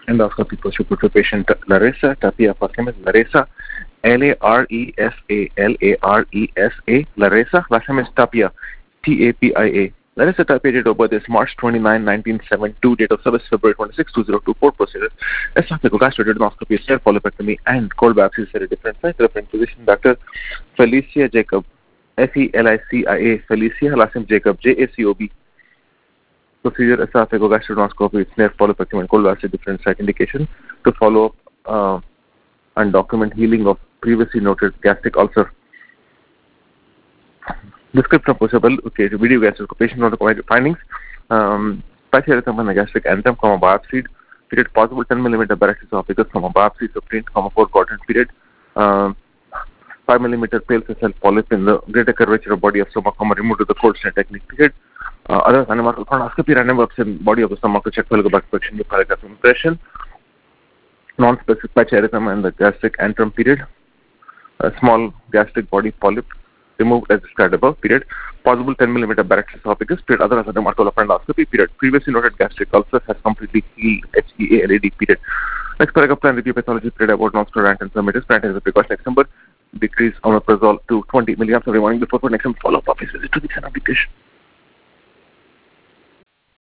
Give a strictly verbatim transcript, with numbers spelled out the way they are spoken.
Endoscopy procedure to patient Larissa Tapia. First name is Larissa, L A R E S A, L A R E S A, Larissa. Last name is Tapia, T A P I A. Larissa Tapia, date of birth is March twenty-ninth, nineteen seventy-two. Date of service February twenty-sixth, two thousand twenty-four. Procedure esophageal gastroduodenoscopy, hair polypectomy, and cold biopsy is at a different site. Referring physician Doctor Felicia Jacob, F E L I C I A, Felicia. Last name Jacob, J A C O B. Procedure esophageal gastroduodenoscopy, snare polypectomy, and cold biopsy different site. Indication to follow up uh, and document healing of previously noted gastric ulcer. Description of possible okay, video gastric patient not provided findings. Um, Pachyarhythm and the gastric anthem, comma biopsied. Period possible ten millimeter barrett's esophagus, comma biopsy obtained, comma four quadrant period. Um, five millimeter pale cell polyp in the greater curvature of body of stomach, comma removed with the cold snare technique. Period. Uh, other animal colonoscopy, random works in body of the stomach to check for back protection with paragraph impression. Non-specific pachyarhythm and the gastric antrum. Period. A small gastric body polyp removed as described above. Period. Possible ten millimeter barrett's esophagus. Period. Other as a endoscopy. Period. Previously noted gastric ulcer has completely healed. H E A L A D. Period. Next paragraph, plan review pathology. Period. About non-steroidal anti-inflammatories. Plan as a precaution. Next number, decrease omeprazole to twenty milligrams every morning before food. Next number, follow-up office visit to the exam application.